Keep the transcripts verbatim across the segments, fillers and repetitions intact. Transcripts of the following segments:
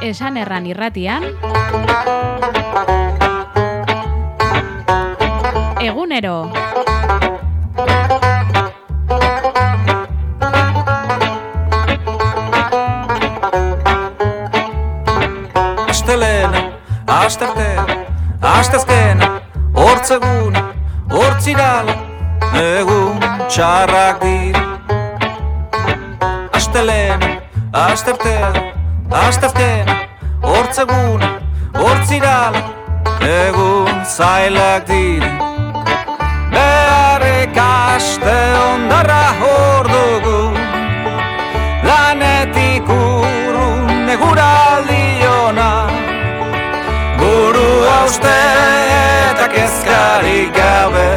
Esan Erran irratian Egunero. Astelena, asteartea, asteazkena, hortzeguna, hortzirala, egun txarrak dira. Astelena, asteartea, asteazkena, hortzeguna, hortzirala, egun zailak dira. Beharrik aste ondarra hor dugu, lanetik urrun eguraldi ona, buru hauste eta kezkarik gabe.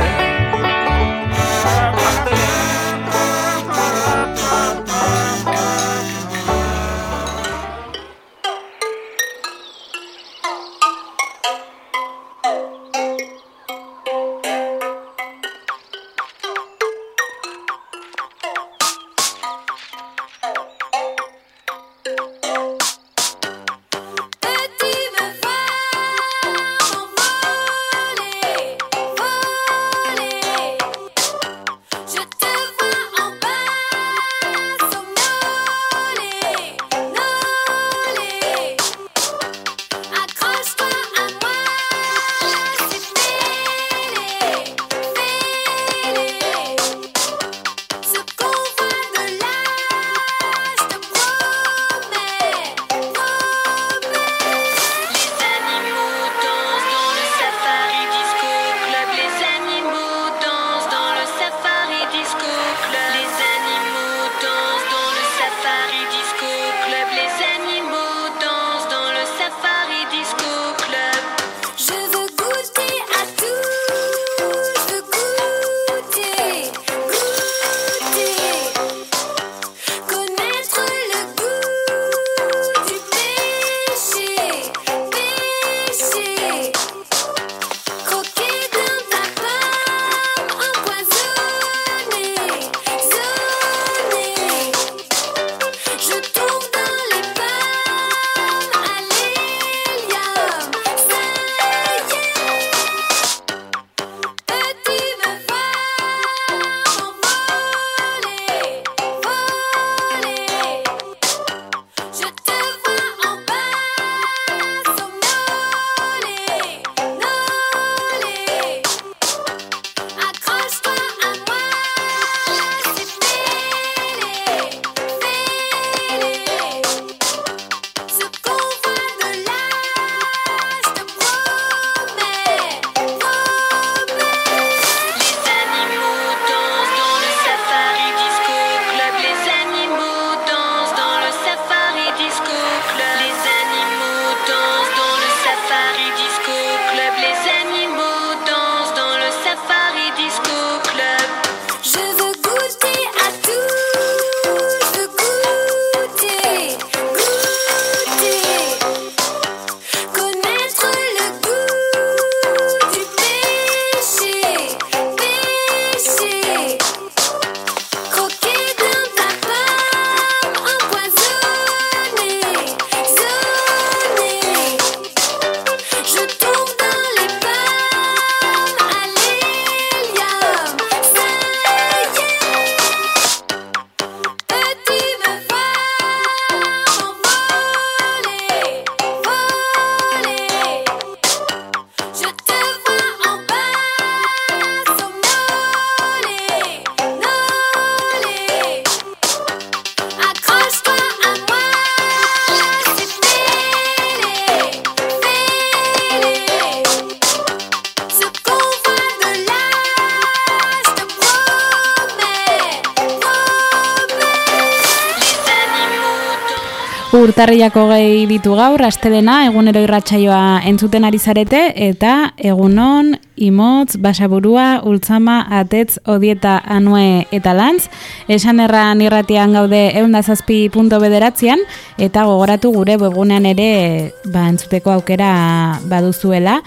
Urtarrilak hogei ditu gaur, astelena, egunero irratsaioa entzuten ari zarete, eta egunon, imotz, basaburua, ultzama, atetz, odieta, anue eta lantz. Esan Erran irratian gaude ehun zazpi puntu bederatzian, eta gogoratu gure webgunean ere ba, entzuteko aukera baduzuela,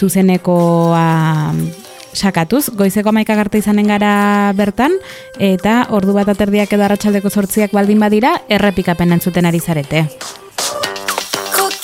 zuzenekoa sakatuz. Goizeko hamaikak arte izanen gara bertan, eta ordu bat aterdiak edo arratsaldeko zortziak baldin badira, errepikapen entzuten ari zarete.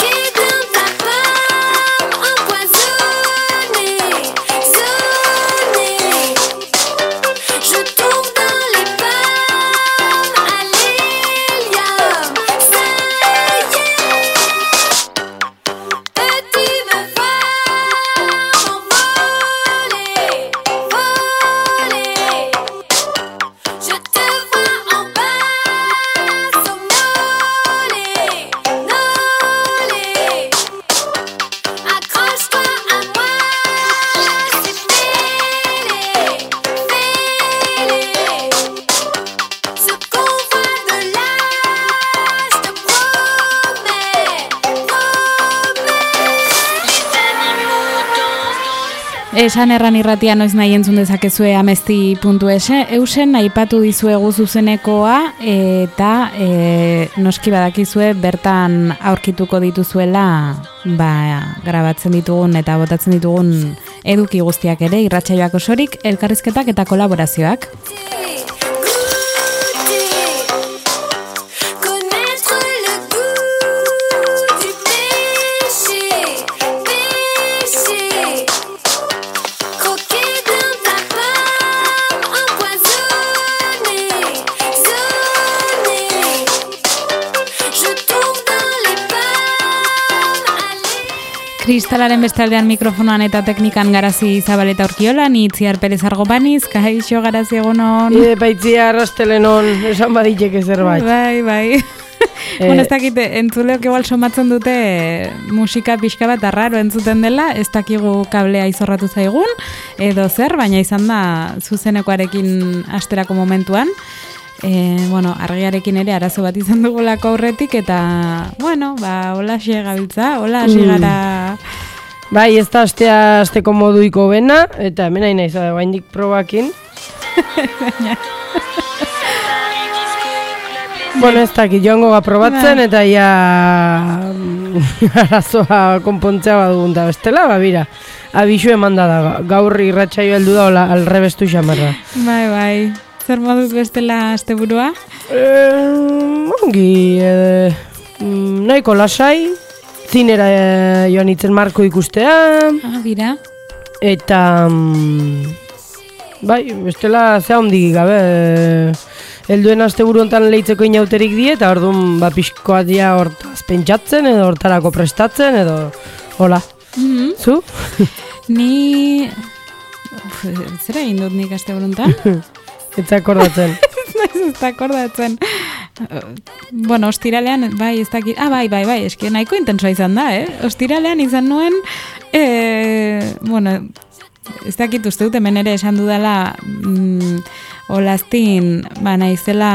Esan erran irratia noiz nahi entzun dezakezue amesti puntu es, eusen aipatu dizuegu zuzenekoa eta e, noski badakizue bertan aurkituko dituzuela ba, grabatzen ditugun eta botatzen ditugun eduki guztiak ere, irratsaioak osorik, elkarrizketak eta kolaborazioak. Kristalaren bestaldean mikrofonoan eta teknikan Garazi Zabaleta Urkiola, ni Itziar Perez Argopaniz, kaixo Garazi egunon. Ide paitzia arrastelenon, esan baditeke zerbait. Bai, bai. Eh, bueno, ez dakit, entzuleok igual somatzen dute musika pixka bat arraro entzuten dela, ez dakigu kablea izorratu zaigun, edo zer, baina izan da zuzenekoarekin asterako momentuan. E, bueno, argiarekin ere arazo bat izan dugulako aurretik eta, bueno, ba, hola xe gabiltza, hola hasi gara. Mm. Bai, ez da astea asteko moduiko bena, eta hemen hain naiz, baindik probakin. Bueno, ez dakit, joango ga probatzen, ba. Eta ja arazoa konpontzea badugun da bestela, ba, bira, abisu eman da da, gaur irratsaio heldu da, hola, alrebestu xamarra. Bai, bai. Zer moduz bestela asteburua? Eh, ongi, eh, nahiko lasai, zinera eh, joan itzen Marko ikustea. Ah, bira. Eta, mm, bai, bestela zea ondik gabe, eh, helduen asteburu hontan lehitzeko inauterik die, eta orduan ba, pixkoa dia hortaz pentsatzen, edo hortarako prestatzen, edo, hola. Mm-hmm. Zu? Ni, Uf, zera egin dut nik asteburu hontan? Ez akordatzen. Ez akordatzen. Bueno, ostiralean, bai, ez dakit, ah, bai, bai, bai, eski nahiko intensoa izan da, eh? Ostiralean izan nuen, eh, bueno, ez dakit uste dut hemen ere esan dudala, mm, olaztin, ba, naizela,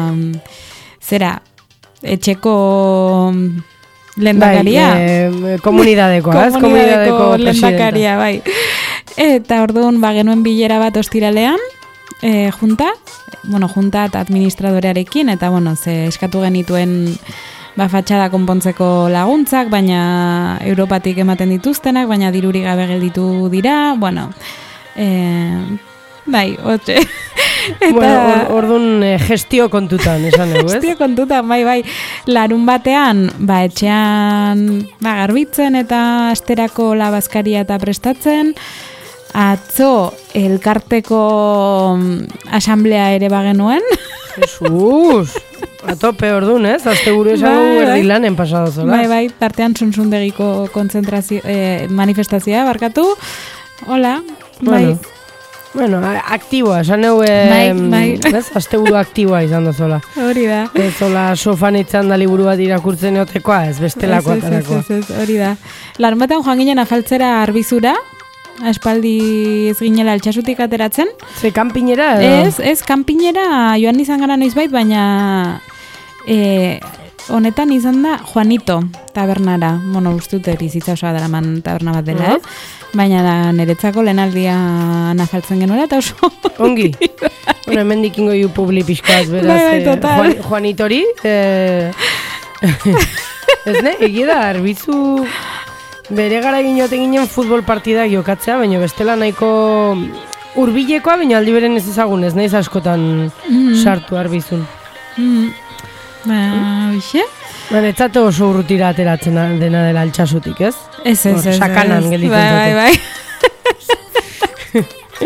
zera, etxeko lehendakaria. Bai, eh, komunidadekoa, ez? Komunidadeko lehendakaria, bai. Eta orduan, ba, genuen bilera bat ostiralean, E, junta, bueno, junta eta administradorearekin, eta bueno, ze eskatu genituen ba, fatxada konpontzeko laguntzak, baina Europatik ematen dituztenak, baina diruri gabe gelditu dira, bueno, e, bai, hotxe. Eta bueno, orduan eh, gestio kontutan, esan dugu, ez? Gestio kontutan, bai, bai, larun batean, ba, etxean, ba, garbitzen eta asterako labazkaria eta prestatzen, atzo elkarteko asamblea ere bagenuen. Jesus! A tope orduan, ez? Asteburu esan bai, bai. erdilanen pasado zola. Bai, bai, tartean Suntsundegiko kontzentrazio, eh, manifestazioa barkatu. Hola, bueno. bai. Bueno, aktiboa, esan egu, bai, bai. ez? Asteburu aktiboa izan da zola. Hori da. Ez zola sofan itzan da liburu bat irakurtzen eotekoa, ez bestelako atarakoa. Ez, ez, ez, hori da. Larun batean joan ginen afaltzera arbizura, aspaldi ez ginela altxasutik ateratzen. Ze kanpinera edo? Ez, ez, kanpinera joan izan gara noizbait, baina e, honetan izan da Juanito tabernara. Bueno, uste dute bizitza osoa daraman taberna bat dela, uh-huh. eh? Baina da niretzako lehenaldia nafaltzen genuela eta oso... Ongi. Bueno, hemen dikingo ju publi pixkoaz, beraz. Bai, bai, total. Juan, Juanitori. Eh, ez ne, egia da, arbizu... Bere gara ginote ginen futbol partida jokatzea, baina bestela nahiko hurbilekoa, baina aldi beren ez ezagun, ez naiz askotan mm-hmm. sartu arbizun. Mm-hmm. Ba, bixe? Baina, ez zate oso urrutira ateratzen dena dela altxasutik, ez? Ez, ez, ez. Sakanan gelditzen bai, bai, bai.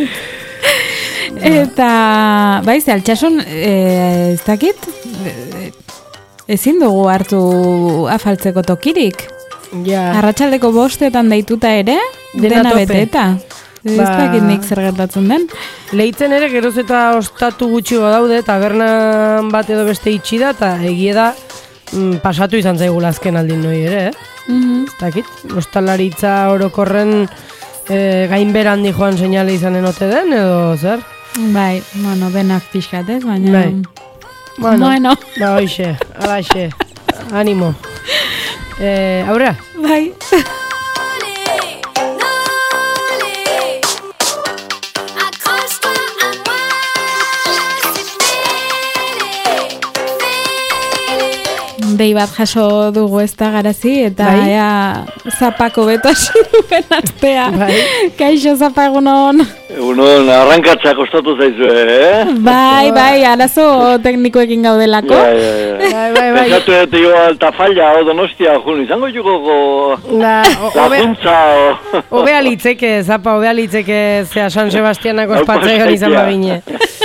Eta, bai, ze altxasun, e, ez dakit, ezin dugu hartu afaltzeko tokirik. Ja. Arratsaldeko bostetan deituta ere, dena, dena beteta. Ez ba... dakit nik zer gertatzen den. Lehitzen ere, geroz eta ostatu gutxigo daude, tabernan bat edo beste itxi da, eta egie da mm, pasatu izan zaigula azken aldin noi ere, eh? Mm-hmm. Ez dakit, ostalaritza orokorren e, gainberan di joan seinale izanen ote den, edo zer? Bai, bueno, benak pixkat ez, baina... Bai. Bueno, bueno. Ba, hoxe, alaxe, animo. Eh, aurrea? Bai. dei bat jaso dugu ez da garazi, eta Bai. ea zapako beto hasi duen astea. Bai. Kaixo zapa egunon. Egunon, arrankatza kostatu zaizu, eh? Bai, bai, arazo teknikoekin gaudelako. Ja, ja, ja. Bai, bai, bai. Pensatu dut jo Altafalla o Donostia, jun, izango jugo go... Da, o- obe- Laguntza, o... Obea litzeke, zapa, obea litzeke, zea San Sebastianako espatzean izan babine.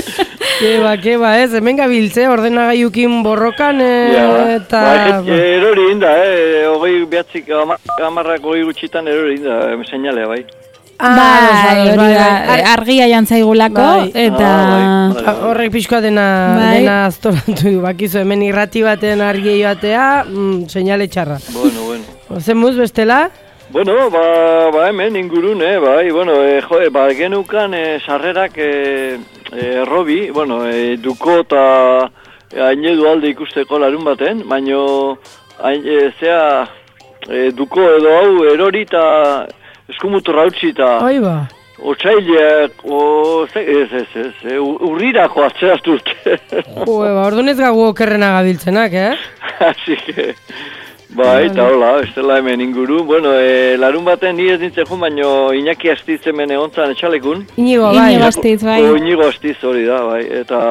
Keba, keba, ez, hemen gabiltze, ordenagailukin borrokan, e, Ja, eta... ba, erori inda, eh? Ogei behatzik, amarrak ogei gutxitan erori inda, eh, seinalea, bai. Ah, Bai, ados, hori da, bai, bai. argia jantzaigulako, Bai. eta... Ah, bai. Ha- Horrek pixkoa dena, Bai. dena aztoratu, bakizu, hemen irrati baten argi joatea, mm, seinale txarra. Bueno, bueno. Ozen muz, bestela? Bueno, ba, ba hemen ingurun, eh, bai, bueno, eh, jo, eh, ba, genukan eh, sarrerak eh, eh, Robi, bueno, eh, duko eta eh, ainedu alde ikusteko larun baten, baino, hain, eh, zea, eh, duko edo hau erori eta eskumuturra utzi eta Oi ba. otsaileak, o, ze, ez, ez, ez, eh, urrirako atzeraztu urte. Jo, ba, orduan ez gagu okerrena gabiltzenak, eh? Así que... Bai, eta hola, ez dela hemen inguru. Bueno, e, larun baten ni ez nintzen jun, baino Iñaki Astiz hemen egontzan etxalekun. Inigo, bai. Inigo Astiz, bai. O, Inigo Astiz hori da, bai. Eta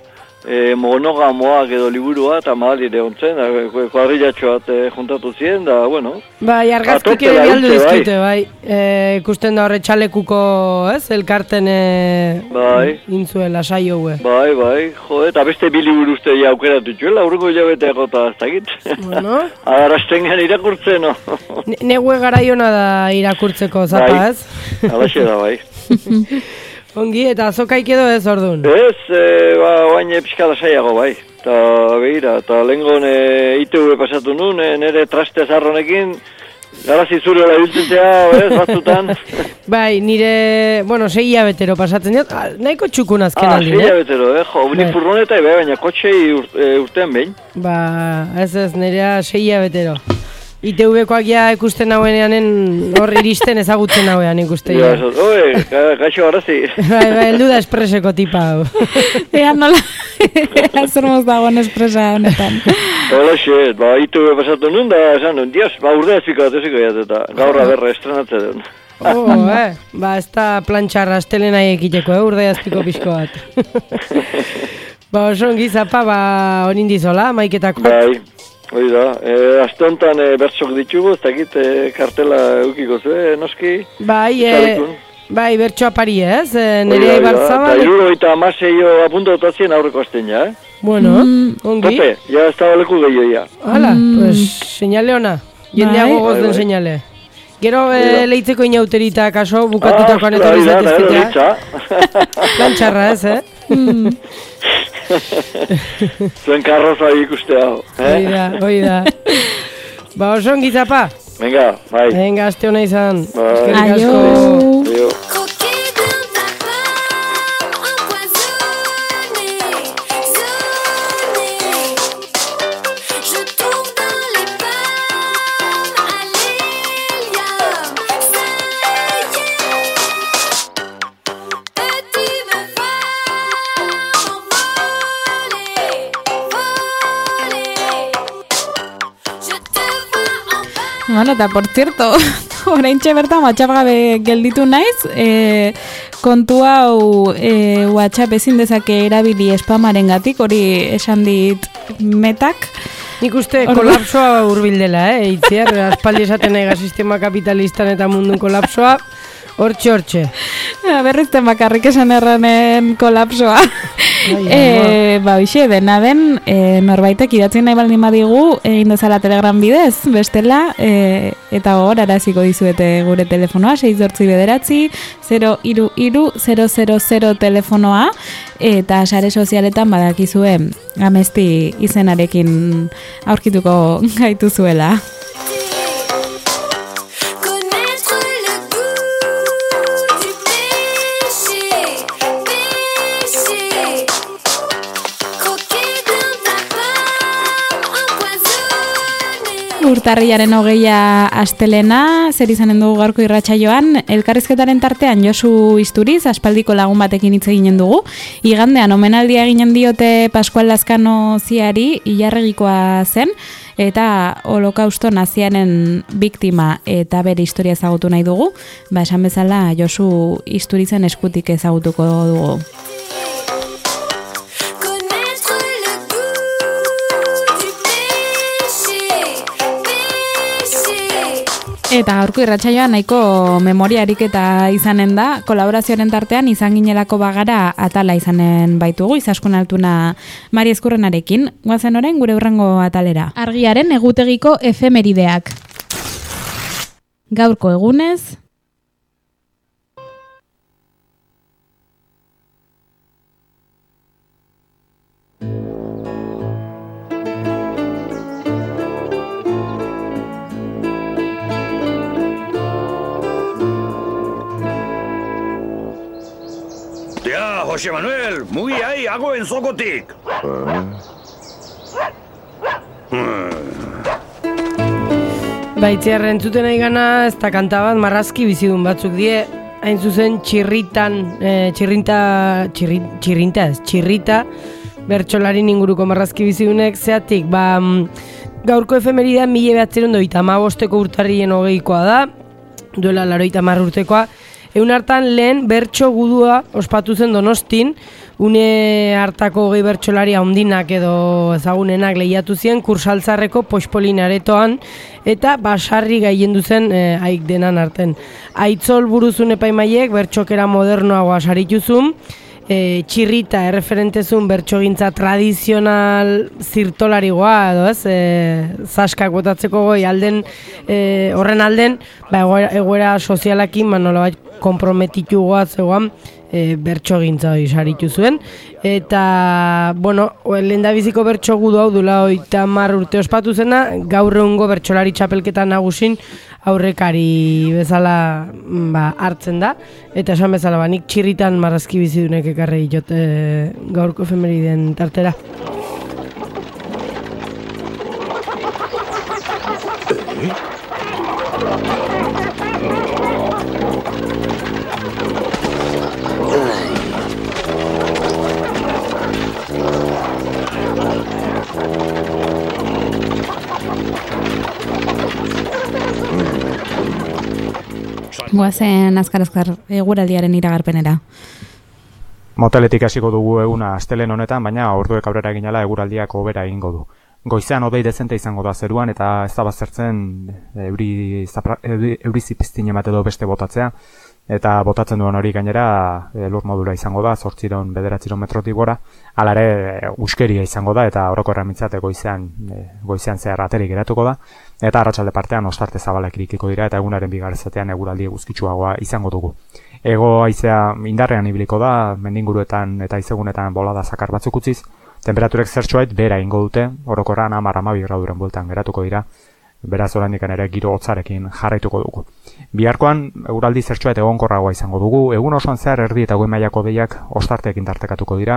e, monogamoak edo liburua, eta madalire egontzen, da, kuadrillatxo bat e, juntatu ziren, da, bueno. Bai, argazkik Atope ere da bialdu dute, bai. dizkite, bai. E, ikusten da horre txalekuko, ez, elkarten e, Bai. intzuela saioue. Bai, bai, jo, eta beste bi liburu uste ja aukeratu txuela, aurreko hilabeteako eta ez dakit. Bueno. Agarrasten gan irakurtzen, no? Ne- Negue garaiona da irakurtzeko, zapa, Bai. ez? Alaxe da, bai. Ongi, eta azokaik edo ez ordun. Ez, e, ba, oain pixka lasaiago bai. Eta behira, eta lehengon e, I T V pasatu nun, e, nire traste zarronekin, garazi zure hola biltzetea, ez, batzutan. Bai, nire, bueno, sei hilabetero pasatzen dut, ah, nahiko txukun azken Ah, aldin, zila eh? betero, eh, jo, Bai. ni furgoneta bai, baina kotxei ur, e, urtean behin. Ba, ez ez, nirea sei hilabetero. I T V-koak ja ikusten haueneanen hor iristen ezagutzen hauean ikusten. Ja, Ja. esot, oe, ga- gaixo garazi. Bai, bai, heldu da espreseko tipa hau. Ea nola, ea zer moz dagoen espresa honetan. Hola xe, ba, I T V pasatu nun, da, esan nun, dios, ba, urde ezpiko bat eziko jat, eta gaur aberra estrenatzen duen. Oh, eh, ba, ez da plantxarra astelena ekiteko, eh, urde azpiko pixko bat. Ba, oso ongi zapa, ba, honin dizola, maiketako. Bai, hori da. E, Aste honetan e, bertsok ditugu, ez dakit e, kartela eukiko zu, e, noski? Bai, e, Txalekun. bai, bertxo apari, ez? E, Hori Nire da, hori da. Ibarzabal. Eta iruro eta amaseio apuntotazien aurreko asten ja, eh? Bueno, ongi. Tope, ja ez da leku gehiago ja. Hala, pues, señale ona. Jendea Bai. gogoz Bai, den bai. señale. Gero Hori e, da. leitzeko inauterita kaso, bukatutakoan Ah, etorri hori da, da, zaitezketea. hori Plantxarra, ez, eh? Zuen karroza ikuste hau, Hoi eh? da, hoi da. Ba, oso ongi zapa. Venga, bai. Venga, aste hona izan. Bai. Eskerrik asko. Aio. Adio. Croquer dans ta pomme, empoisonné, sonné. Je tourne dans les pommes, à l'hélium, ça y est. Et tu me vois m'envoler, voler. Je te vois en bas. Bueno, eta por cierto, oraintxe bertan WhatsApp gabe gelditu naiz, e, kontu hau e, WhatsApp ezin dezake erabili spamaren gatik, hori esan dit metak. Nik uste Ordu- kolapsoa urbildela, eh? Itziar, aspaldi esaten nahi sistema kapitalistan eta mundun kolapsoa. Hortxe, hortxe. Ja, berrizten bakarrik esan erranen kolapsoa. Ai, e, ba, hoxe, dena den, e, norbaitek idatzi nahi baldin badigu, egin dezala Telegram bidez, bestela, e, eta hor, araziko dizuete gure telefonoa, sei zortzi bederatzi, zero iru iru, zero zero zero telefonoa, eta sare sozialetan badakizue amesti izenarekin aurkituko gaituzuela. Connaître le goût du péché, péché. Croquer dans ta pomme empoisonnée. Urtarrilaren hogeia astelena, zer izanen dugu gaurko irratsaioan, elkarrizketaren tartean Josu Isturiz, aspaldiko lagun batekin hitz eginen dugu. Igandean omenaldia eginen diote Pascual Lazkano ziari, ilarregikoa zen, eta holokausto naziaren biktima eta bere historia ezagutu nahi dugu. Ba, esan bezala Josu Isturizen eskutik ezagutuko dugu. Connaître le goût du péché, péché. Eta gaurko irratsaioa nahiko memoria ariketa izanen da, kolaborazioaren tartean izan ginelako bagara atala izanen baitugu, Izaskun Altuna Mari Ezkurrenarekin. Goazen orain gure hurrengo atalera. Argiaren egutegiko efemerideak. Gaurko egunez, Ja, José Manuel, mugi ahí, hago en zokotik. Baitziarra entzuten nahi gana, ez da kanta bat marrazki bizidun batzuk die, hain zuzen txirritan, eh, txirrinta, txirri, txirrinta ez, txirrita, bertsolarin inguruko marrazki bizidunek, zeatik, ba, mm, gaurko efemeridea mila behatzeron doita amabosteko urtarrien hogeikoa da, duela laroita hamar urtekoa. Egun hartan lehen bertso gudua ospatu zen Donostin, une hartako hogei bertsolari handinak edo ezagunenak lehiatu zien Kursaltzarreko Poxpolin aretoan eta basarri gailendu zen e, haik denan arten. Aitzol buruzun epaimaiek bertxokera modernoagoa sarituzun, e, txirrita erreferentezun bertxogintza tradizional zirtolarigoa edo ez, e, zaskak botatzeko goi alden, e, horren alden, ba, egoera, egoera sozialakin, ba, nolabait komprometitu goatzegoan e, bertxogintza hori saritu zuen. Eta, bueno, lehendabiziko bertso gudu hau dula hogeita hamar urte ospatu zena, gaur egungo bertsolari txapelketa nagusin aurrekari bezala ba, hartzen da. Eta esan bezala, ba, nik txirritan marrazki bizidunek ekarri jot e, gaurko efemeriden tartera. goazen azkar-azkar eguraldiaren iragarpenera. Moteletik hasiko dugu eguna astelen honetan, baina orduek aurrera eginala eguraldiak hobera egingo du. Goizean hodei dezente izango da zeruan eta ez da baztertzen euri, zapra, euri, euri zipiztine bat edo beste botatzea, eta botatzen duen hori gainera e, lur modula izango da, zortziron bederatziron metrotik gora, hala ere uskeria izango da eta orokorra mitzate goizean, e, goizean zehar aterik geratuko da, eta arratsalde partean ostarte zabalak irikiko dira eta egunaren bigarrezatean eguraldi eguzkitsuagoa izango dugu. Ego haizea indarrean ibiliko da, mendinguruetan eta haizegunetan bolada zakar batzuk utziz, temperaturek zertxoait bera ingo dute, orokorran hamar hamabi graduren bueltan geratuko dira, beraz oraindikan ere giro hotzarekin jarraituko dugu. Biharkoan eguraldi zertxoait egonkorragoa izango dugu, egun osoan zehar erdi eta goi mailako hodeiak ostarteekin tartekatuko dira,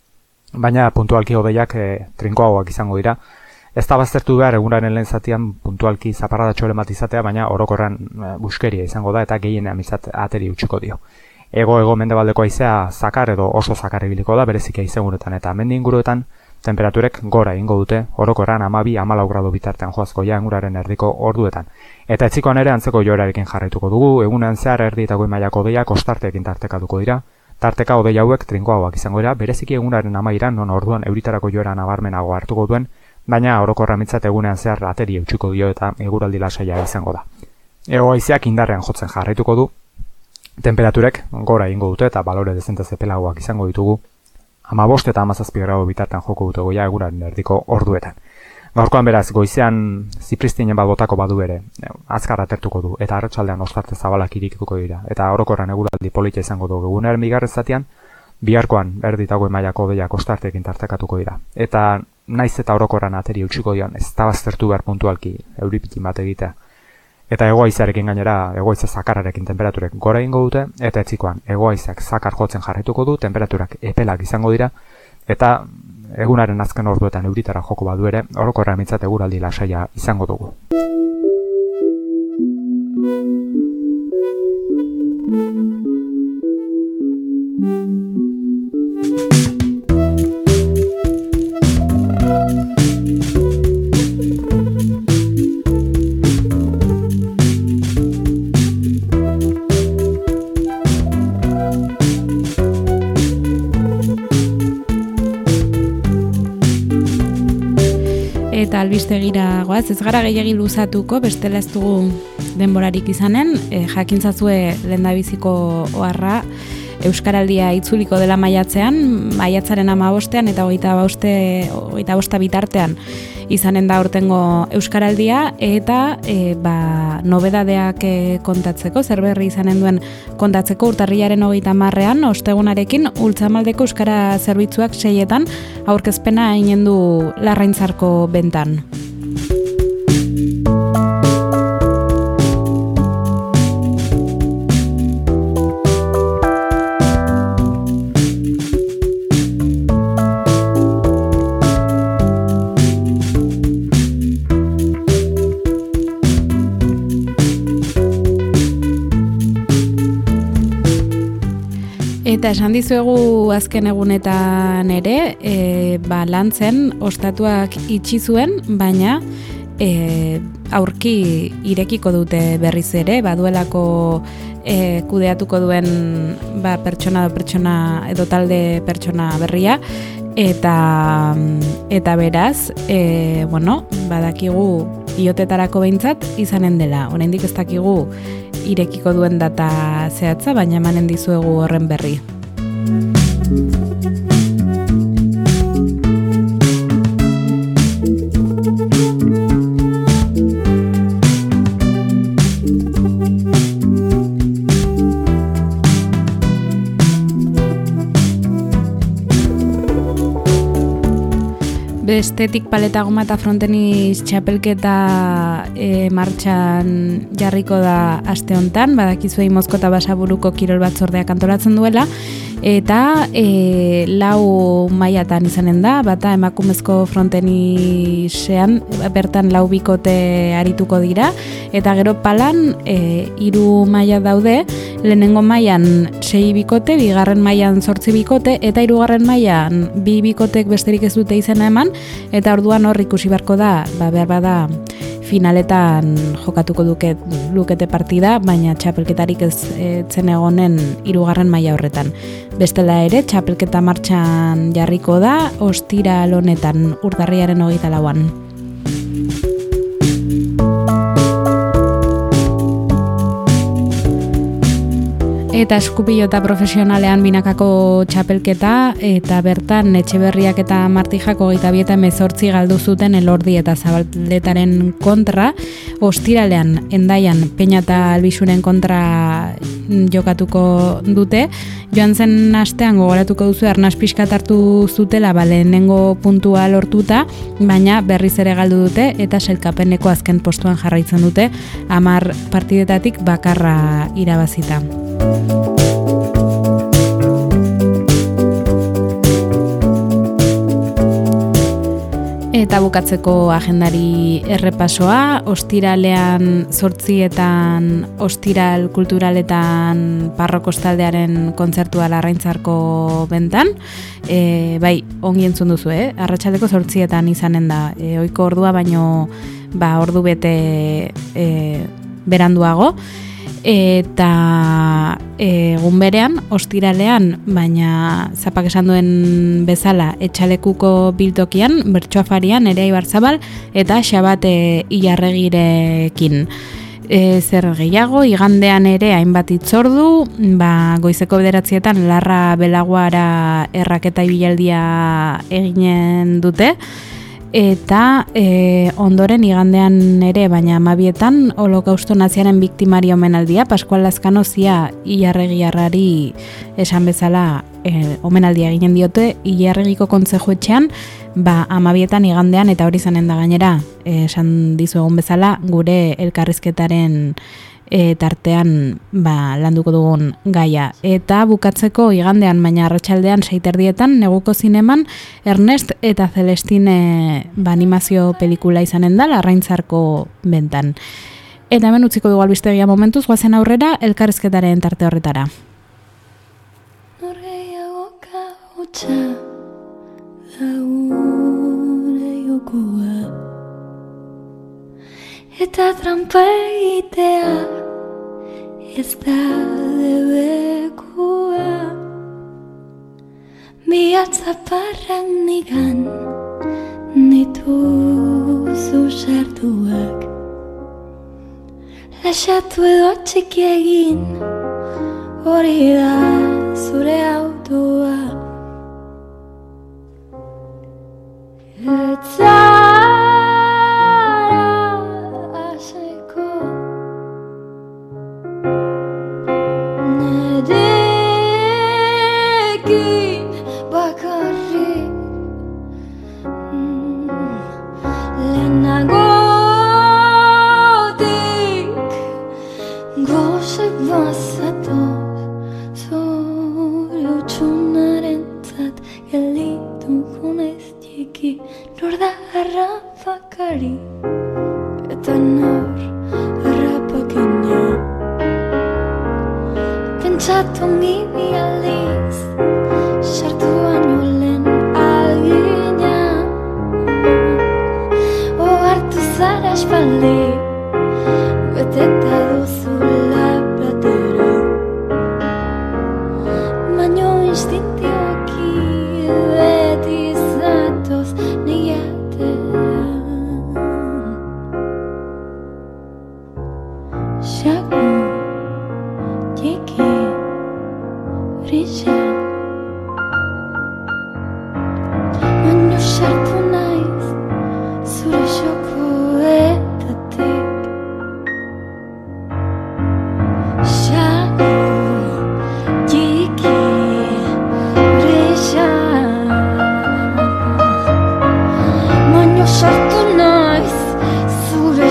baina puntualki hodeiak e, trinkoagoak izango dira. Ez da baztertu behar egunaren lehen zatian puntualki zaparradatxo bat izatea, baina orokorran e, buskeria izango da eta gehienean izat ateri utziko dio. Ego ego mendebaldeko haizea zakar edo oso zakar ibiliko da, bereziki haizegunetan eta mendi inguruetan temperaturek gora egingo dute, orokorran hamabi hamalau gradu bitartean joazko ja enguraren erdiko orduetan. Eta etzikoan ere antzeko joerarekin jarraituko dugu, egunean zehar erdi eta goi mailako hodeiak ostarteekin tartekatuko dira, tarteka hodei hauek trinkoagoak izango dira, bereziki egunaren amairan non orduan euritarako joera nabarmenago hartuko duen, baina orokorra mitzat egunean zehar ateri eutxiko dio eta eguraldi lasaia izango da. Ego haizeak indarrean jotzen jarraituko du, temperaturek gora egingo dute eta balore dezente zepelagoak izango ditugu, hamabost eta hamazazpi gradu bitartan joko dute goia eguraren erdiko orduetan. Gaurkoan beraz, goizean zipristinen bat botako badu ere, azkar atertuko du, eta arratsaldean ostarte zabalak irikituko dira, eta orokorran eguraldi polita izango du egunaren bigarren zatian, biharkoan erdi eta goi mailako hodeiak ostarteekin tartekatuko dira. Eta naiz eta orokorran ateri utziko dian, ez da baztertu behar puntualki euripitin bat egitea. Eta egoaizarekin gainera, egoaiza zakarrarekin temperaturek gora egingo dute, eta etzikoan egoaizak zakar jotzen jarraituko du, temperaturak epelak izango dira, eta egunaren azken orduetan euritara joko badu ere, orokorrean mintzat eguraldi lasaia izango dugu. Eta albistegira goaz, ez gara gehiagi luzatuko, bestela ez dugu denborarik izanen, e, jakintzazue lehendabiziko oharra Euskaraldia itzuliko dela maiatzean, maiatzaren hamabostean eta hogeita boste, hogeita bosta bitartean izanen da urtengo Euskaraldia, eta e, ba, nobedadeak e, kontatzeko, zer berri izanen duen kontatzeko urtarrilaren hogeita hamarrean, ostegunarekin Ultzamaldeko Euskara zerbitzuak seietan aurkezpena eginen du Larraintzarko bentan. Eta esan dizuegu azken egunetan ere, e, ba, lantzen ostatuak itxi zuen, baina e, aurki irekiko dute berriz ere, baduelako e, kudeatuko duen ba, pertsona edo pertsona edo talde pertsona berria, eta eta beraz, e, bueno, badakigu iotetarako behintzat izanen dela. Oraindik ez dakigu irekiko duen data zehatza, baina emanen dizuegu horren berri. Bestetik Paleta Goma eta Frontenis txapelketa e, martxan jarriko da aste hontan, badakizuei Mozko eta Basaburuko kirol batzordeak antolatzen duela, eta e, lau mailatan izanen da, bata emakumezko Frontenisean bertan lau bikote arituko dira, eta gero palan e, hiru maila daude, lehenengo mailan sei bikote, bigarren mailan zortzi bikote, eta hirugarren mailan bi bikotek besterik ez dute izena eman, eta orduan hor ikusi beharko da, ba, behar bada finaletan jokatuko duke, lukete partida, baina txapelketarik ez zen egonen hirugarren maila horretan. Bestela ere, txapelketa martxan jarriko da, ostiral honetan urtarrilaren hogeita lauan. Eta eskupilota profesionalean binakako txapelketa, eta bertan Etxeberriak eta Martijak hogeita bi eta hemezortzi galdu zuten Elordi eta Zabaldetaren kontra, ostiralean Hendaian Peña eta Albisuren kontra jokatuko dute. Joan zen astean gogoratuko duzu arnas pixkat hartu zutela ba, lehenengo puntua lortuta, baina berriz ere galdu dute eta sailkapeneko azken postuan jarraitzen dute, hamar partidetatik bakarra irabazita. Eta bukatzeko agendari errepasoa, ostiralean zortzietan, ostiral kulturaletan Parrokostaldearen kontzertua Larraintzarko bentan, e, bai, ongi entzun duzu, eh? Arratsaldeko zortzietan izanen da, e, ohiko ordua baino ba, ordu bete e, beranduago, eta egun berean, ostiralean, baina zapak esan duen bezala, etxalekuko biltokian, bertsoafarian, Nerea Ibarzabal, eta Xabate Ilarregirekin. E, zer gehiago, igandean ere hainbat itzordu, ba, goizeko bederatzietan Larra Belaguara erraketa ibilaldia eginen dute, eta e, ondoren igandean ere, baina amabietan, Holokausto naziaren biktimari omenaldia, Pascual Lazkano zia Ilarregiarrari esan bezala e, omenaldia eginen diote, Ilarregiko kontzejuetxean, ba, amabietan igandean, eta hori zanen da gainera, e, esan dizuegun bezala, gure elkarrizketaren e, tartean ba, landuko dugun gaia. Eta bukatzeko igandean, baina arratsaldean seiterdietan, neguko zineman, Ernest eta Celestine ba, animazio pelikula izanen da, Larraintzarko bentan. Eta hemen utziko dugu albistegia momentuz, guazen aurrera, elkarrizketaren tarte horretara. Norgehiagoka hotxa laure jokoa eta trampa egitea ez da debekua bihatza parran nigan nituzu sartuak lasatu edo txiki egin hori da zure autoa etzara aseko nerekin bakarrik mm, lehenagotik gozek bazatoz zure utxunarentzat gelituko naiz txiki nor da harrapakari eta nor harrapakina pentsatu nimi aldiz sartu baino lehen agina ohartu zara aspaldi beteta duzula platera baino instintiboki beti zatoz niatera xaku txiki brilla baino sartu naiz zure xokoetatik xaku txiki brilla baino sartu naiz zure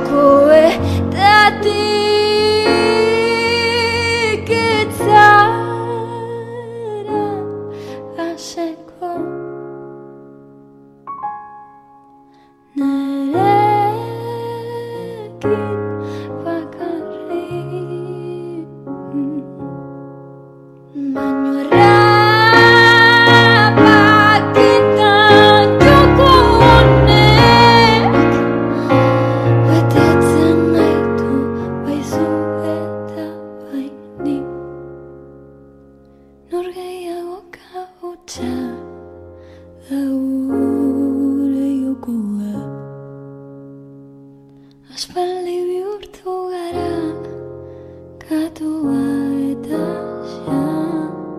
xokoetatik etzara aseko nerekin bakarrik baino errapaketan joko honek betetzen gaitu bai zu eta bai ni norgehiagoka hotxa laure jokoa aspaldi bihurtu gara katua eta xaua.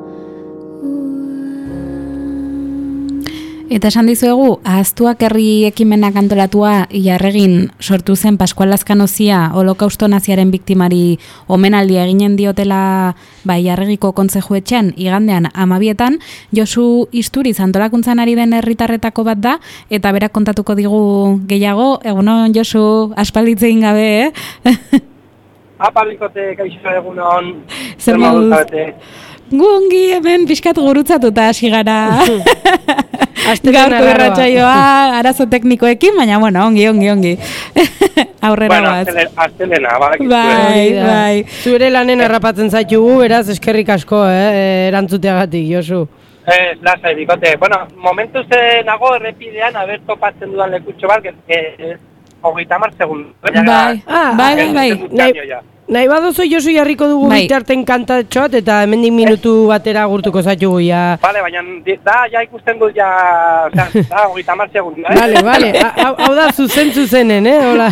Eta esan dizuegu, ahaztuak herri ekimenak antolatua Ilarregin sortu zen Paskual Lazkanozia holokausto naziaren biktimari omenaldia eginen diotela ba, Ilarregiko kontzejuetxean igandean amabietan, Josu Isturiz antolakuntzan ari den herritarretako bat da, eta berak kontatuko digu gehiago, egunon Josu, aspalditze egin gabe, eh? Apalikote, kaixo egunon. Zer moduz? Gu ongi hemen pixkat gurutzatuta hasi gara. Gaurko irratsaioa arazo teknikoekin, baina bueno, ongi, ongi, ongi. Aurrera bueno, bat. Bueno, astelena, badakizue. Bai, bai. Zure lanen harrapatzen zaitugu, beraz eskerrik asko, eh, erantzuteagatik, Josu. Ez, lasai, bikote. Bueno, momentuz eh, nago errepidean, haber topatzen dudan lekutxo bat, eh, hogeita hamar segundu. Bai, Ah, bai, bai, bai. Nahi, nahi badozo Josu jarriko dugu Bai. bitarten kantatxoat eta hemendik minutu batera gurtuko zaitugu ya. Vale, baina di- da, ja ikusten dut ja, osea, da, hogeita hamar segundu, eh? Vale, vale, hau, hau da zuzen zuzenen, eh, hola.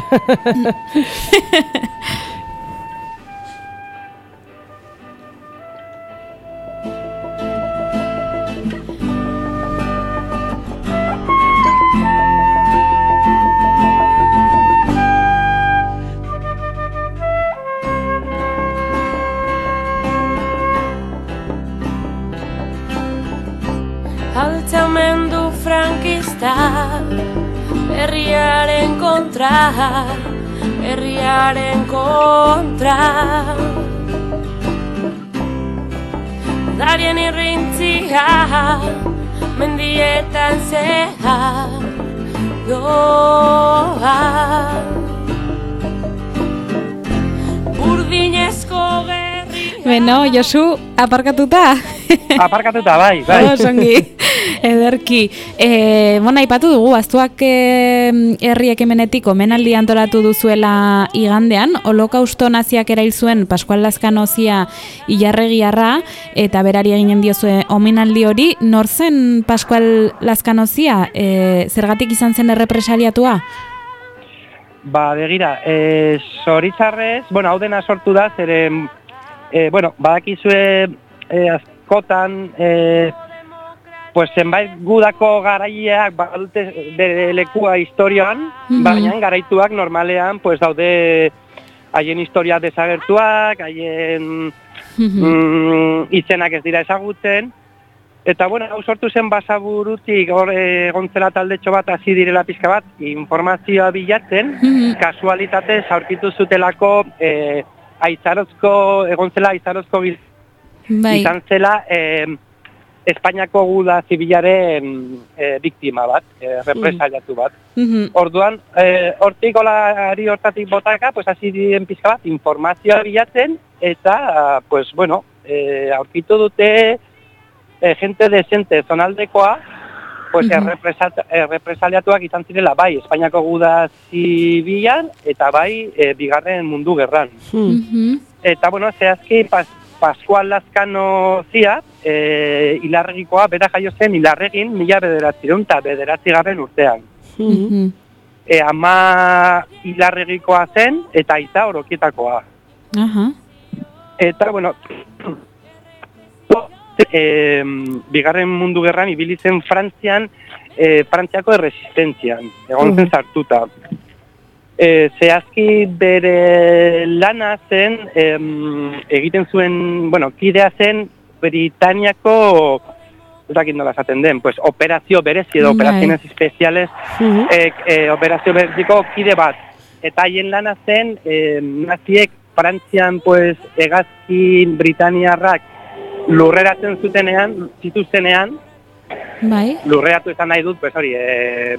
Altamendu frankista herriaren kontra herriaren kontra. Darien irrintzia, mendietan zehar doa. Burdinezko gerri. Beno, Josu, aparkatuta? Aparkatuta, bai, bai. Osongi, ederki. E, Bona, ipatu dugu, Aztuak e, herri ekimenetik omenaldi antolatu duzuela igandean, holokausto naziak erail zuen Paskual Lazkanozia Ilarregiarra, eta berari eginen diozue omenaldi hori, nor zen Paskual Lazkanozia? E, zergatik izan zen errepresaliatua? Ba, begira, e, zoritzarrez, bueno, hau dena sortu da, zeren, e, bueno, badakizue e, askotan, e, pues zenbait gudako garaileak badute bere lekua historian, mm-hmm. baina garaituak normalean pues daude haien historia desagertuak, haien mm-hmm. mm, izenak ez dira ezagutzen, eta bueno, hau sortu zen Basaburutik hor egontzela taldetxo bat hasi direla pizka bat informazioa bilatzen, mm-hmm. kasualitatez aurkitu zutelako e, aizarozko, egontzela aizarozko bai. izan zela e, Espainiako guda zibilaren e, biktima bat, e, represaliatu bat. Mm-hmm. Orduan, e, hortik olari hortatik botaka, pues hasi diren pizka bat informazioa bilatzen, eta, pues bueno, e, aurkitu dute e, gente decente zonaldekoa, pues mm-hmm. errepresaliatuak izan zirela bai Espainiako guda zibilan, eta bai e, bigarren mundu gerran. Mm-hmm. Eta, bueno, zehazki, pas, Paskual Lazkanozia, e, Ilarregikoa, bera jaio zen Ilarregin mila bederatziehun eta bederatzi garren urtean. Mm-hmm. E, ama Ilarregikoa zen eta aita Orokietakoa. Uh-huh. Eta, bueno, e, bigarren mundu gerran ibili zen Frantzian, e, Frantziako erresistentzian, egon zen sartuta. E, zehazki bere lana zen, em, egiten zuen, bueno, kidea zen Britaniako, ez dakit nola esaten den, pues, operazio berezi edo operaziones espeziales, uh-huh. e, e, operazio bereziko kide bat. Eta haien lana zen, e, naziek Frantzian, pues, hegazki Britaniarrak lurreratzen zutenean, zituztenean, bai. Lurreratu izan nahi dut, pues hori, e,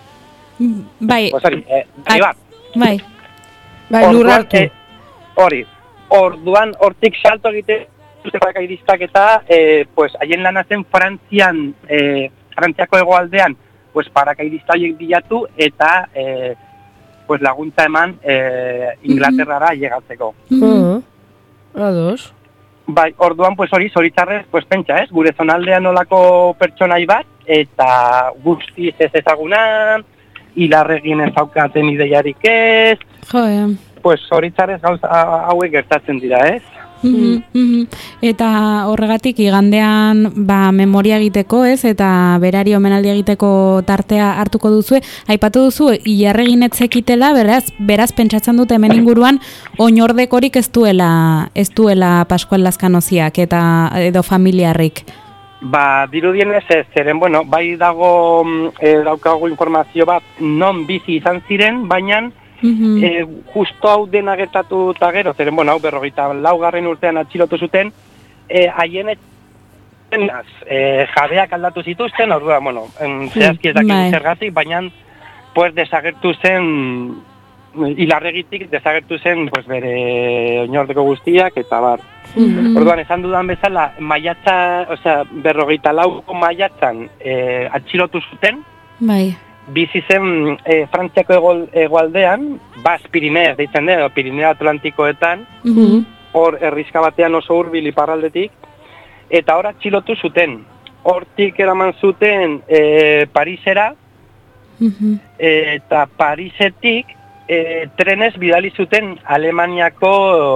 bai, pues hori, eh, bai, bat. Bai, bai, lurrartu. Hori, orduan, hortik salto egite, zuzeko akaidistak eta, eh, pues, haien lana zen Frantzian, eh, Frantziako hegoaldean, pues, parakaidista horiek bilatu, eta, eh, pues, laguntza eman, eh, Inglaterrara mm-hmm. llegatzeko. Mm-hmm. Ados. Bai, orduan, pues, hori, zoritzarrez, pues, pentsa, ez, gure zonaldean olako pertsonai bat, eta guztiz ez ezaguna, Ilarregin ez daukaten ideiarik ez, joe. Pues horitzarez gauza hauek gertatzen dira, ez? Mm-hmm, mm-hmm. Eta horregatik igandean ba, memoria egiteko, ez? Eta berari omenaldi egiteko tartea hartuko duzue. Aipatu duzu, Ilarregin ez zekitela, beraz, beraz pentsatzen dute hemen inguruan oinordekorik ez duela, ez duela Paskual Lazkanoziak eta edo familiarrik. Ba, dirudienez ez, zeren, bueno, bai dago e, daukago informazio bat non bizi izan ziren, baina mm-hmm. e, justo hau dena gertatu eta gero, zeren, bueno, hau berrogeita laugarren urtean atxilotu zuten, e, haien etxean e, jabeak aldatu zituzten, orduan, bueno, zehazki ez dakit zergatik, baina pues desagertu zen, Ilarregitik desagertu zen pues, bere oinordeko guztiak eta bar. Mm-hmm. Orduan, esan dudan bezala, maiatza, osea, berrogeita lauko maiatzan e, atxilotu zuten, bai. Bizi zen e, Frantziako egol, egoaldean, Bas Pirineas deitzen den, edo Pirineo Atlantikoetan, mm-hmm. hor herrizka batean oso hurbil iparraldetik, eta hor atxilotu zuten. Hortik eraman zuten e, Parisera, mm-hmm. eta Parisetik E, trenez bidali zuten Alemaniako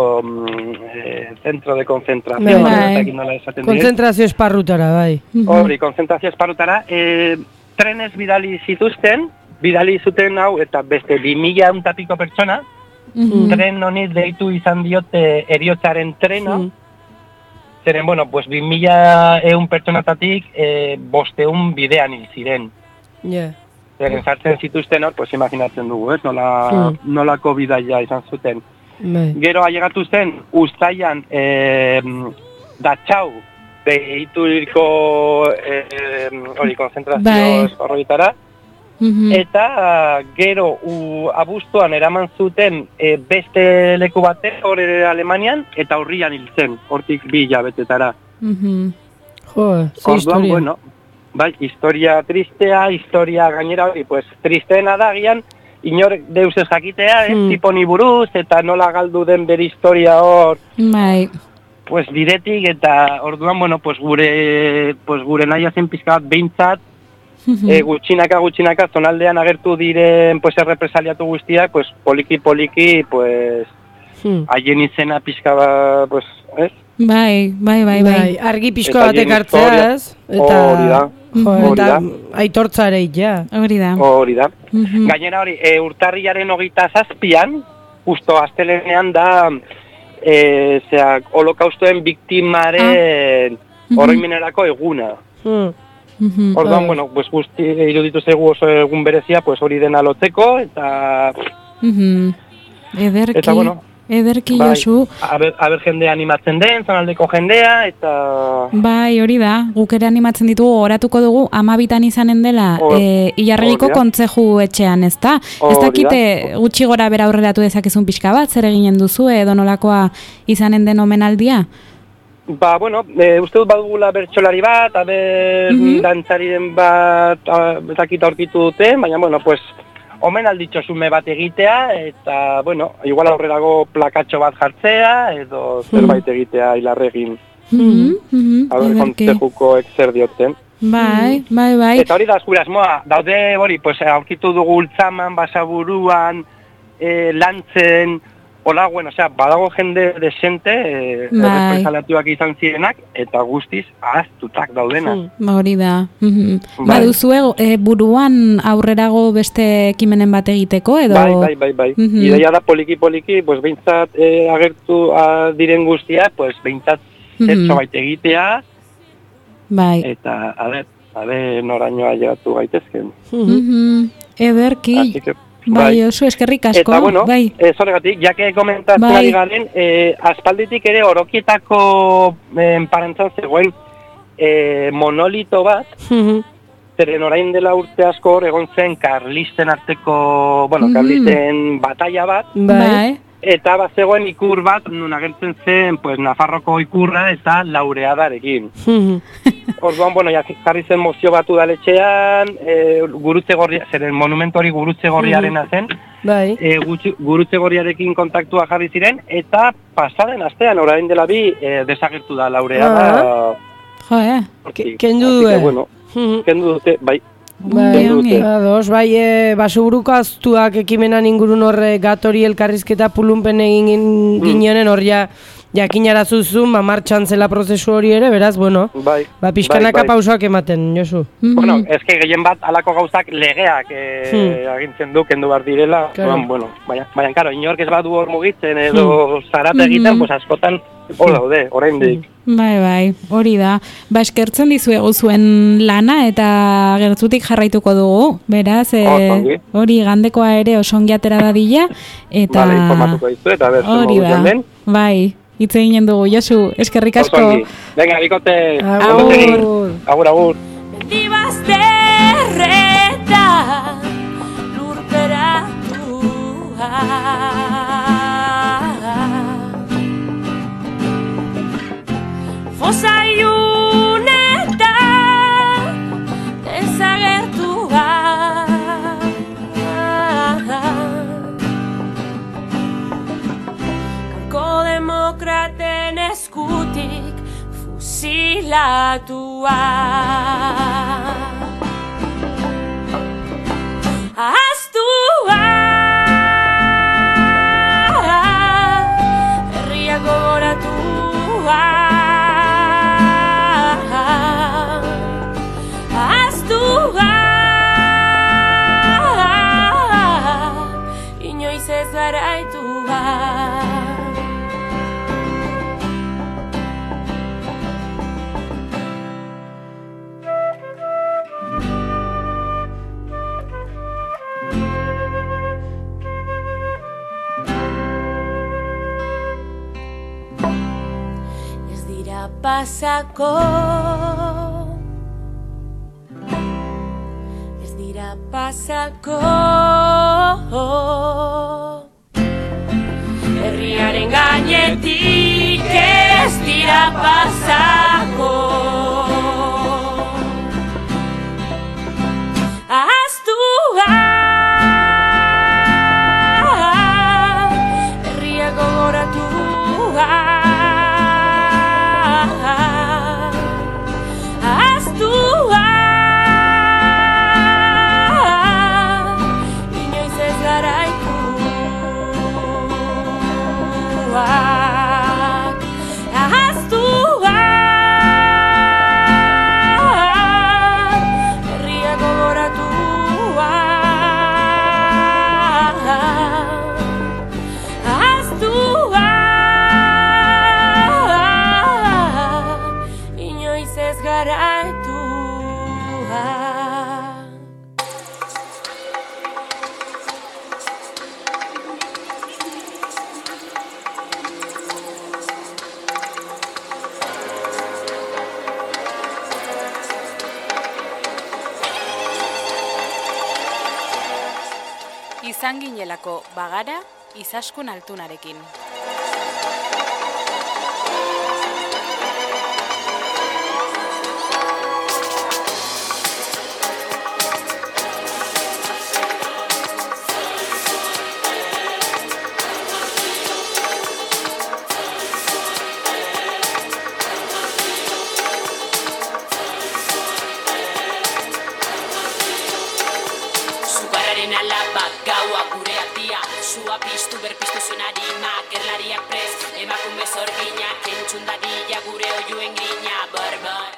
e, zentro de konzentrazio. Bai. Konzentrazio esparrutara, bai. Hori, konzentrazio esparrutara. E, trenez bidali zituzten, bidali zuten hau, eta beste bi mila untapiko pertsona, mm-hmm. tren honi deitu izan diote heriotzaren trena, mm. zeren, bueno, pues bi mila eun pertsonatatik e, bosteun bidean hil ziren. Yeah. zeren sartzen zituzten hor, pues imaginatzen dugu, ez, nola, Hmm. nolako bidaia izan zuten. Bai. Gero ailegatu zen, Uztailan, eh, Datxau, deituriko eh, hori konzentrazio Bai. horretara, Mhm. eta gero u, abuztuan eraman zuten e, beste leku bate, hor ere Alemanian, eta urrian hil zen, hortik bi hilabetetara. Mhm. Jo, ze Orduan, historia. bueno, bai, historia tristea, historia gainera hori, pues, tristeena da gian, inor deus ez jakitea, ez, Hmm. tiponi buruz, eta nola galdu den bere historia hor, Bai. pues, bidetik, eta orduan, bueno, pues, gure, pues, gure naia zen pizka bat behintzat, Mhm. e, gutxinaka, gutxinaka, zonaldean agertu diren, pues, errepresaliatu guztiak, pues, poliki, poliki, pues, Hmm. haien izena pizka bat, pues, ez? Bai, bai, bai, Bai, bai. argi pixko Eta batek haien hartzea, historia. ez? Eta, Hori da. jo, Hori eta da. aitortza ere, ja. Hori da. Hori da. Mhm. Gainera hori, e, urtarrilaren hogeita zazpian, justo astelenean da, e, zeak, holokaustoen biktimaren Mhm. oroimenerako eguna. Hmm. Mhm. Orduan, Bai. bueno, pues guzti iruditu zaigu oso egun berezia, pues hori dena lotzeko, eta, Mhm. Ederki. eta bueno, Ederki, bai, Josu. aber, aber jendea animatzen den, zonaldeko jendea, eta... Bai, hori da. Guk ere animatzen ditugu, oratuko dugu, amabitan izanen dela, Hor- e, Ilarregiko hori da. kontzeju etxean, ez da? Ez Hori da. dakite gutxi gora bera aurreratu dezakezun pixka bat, zer eginen duzu, edo nolakoa izanen den omenaldia? Ba, bueno, e, uste dut badugula bertsolari bat, aber Mhm. dantzariren bat a, ezakita aurkitu dute, baina, bueno, pues, omen alditxosume bat egitea, eta, bueno, igual aurrerago plakatxo bat jartzea, edo zerbait egitea Ilarregin, Mhm, mhm, aber ederki. kontzejuko zer dioten. Bai, bai, bai. Eta hori da gure asmoa, daude hori, pues, aurkitu dugu Ultzaman, Basaburuan, e, Lantzen, hola, bueno, osea, badago jende desente, e, Bai. errepresaliatuak izan zirenak, eta guztiz ahaztutak daudenak. Hmm. Ba, hori da. Mhm. Bai. Baduzue e, buruan aurrerago beste ekimenen bat egiteko, edo? Bai, bai, bai, bai. Mhm. Ideia da poliki-poliki, pues, behintzat e, agertu a, diren guztia, pues, behintzat Mhm. zertxo bait egitea, Bai. eta, a ber, a ber, norainoa llegatu gaitezken. Mhm. Ederki. Así que, Bai, oso eskerrik asko. Eta, bueno, bai. ez horregatik, jake komentatzen Bai. ari garen, eh, aspalditik ere orokietako eh, parentzan zegoen eh, monolito bat, Hmm. zeren orain dela urte asko hor egon zen karlisten arteko, bueno, Mhm. karlisten batalla bat, Bai. eta bat zegoen ikur bat, nun agertzen zen, pues, Nafarroko ikurra eta laureadarekin. Hmm. Orduan, bueno, ja, jarri zen mozio bat udaletxean, e, gurutze gorria, zeren monumentu hori gurutze gorriarena zen, Bai. e, gutxi- gurutze gorriarekin kontaktua jarri ziren, eta pasaren astean, orain dela bi, e, desagertu da laureada. Jo, eh? hortik. Kendu Así que, due. bueno, Hmm. kendu dute, bai. Bai, Kendu dute. ados, bai, e, Basaburuko aztuak ekimenan ingurun horre gatori elkarrizketa pulunpen egin gin- ginonen hor ja jakinarazuzun, ba, martxan zela prozesu hori ere, beraz, bueno, Bai, ba, pixkanaka bai, bai. pausoak ematen, Josu. Mhm. Bueno, eske gehien bat alako gauzak legeak e, Hmm. agintzen du, kendu behar direla. Claro. Bueno, bueno, baina, baina, karo, inork ez badu hor mugitzen edo zarate egiten, Mhm. pues askotan hor daude, oraindik. Bai, bai, hori da. Ba, eskertzen dizuegu zuen lana eta gertutik jarraituko dugu. Beraz, e, Oso ongi. hori gandekoa ere oso ongi atera dadila. Eta Vale, informatuko dizu, eta ber, zer hori modu da. den. Bai, hitz eginen dugu, Josu, eskerrik Oso asko. ongi. Venga, bikote, Agur. ondo segi. Agur, agur. Mendi bazterreta lurperatua Fosaiuneta desagertua Kanko demokraten eskutik fusilatua Ahaztua herria gogoratua Ahaztua inoiz ez garaitua pasako, ez dira pasako. Herriaren gainetik ez dira pasako. Ahaztua, herria gogoratua. Ahaztua, inoiz ez garaitua. Ahaztua, herria gogoratua. Ahaztua, inoiz ez garaitua. Izan ginelako bagara, Izaskun Altunarekin. Zugarraren alaba gaua gure atia, sua piztu berpiztu zuen arima, gerlariak prez, emakume zorginak entzundadia gure oiuen grina, barbar.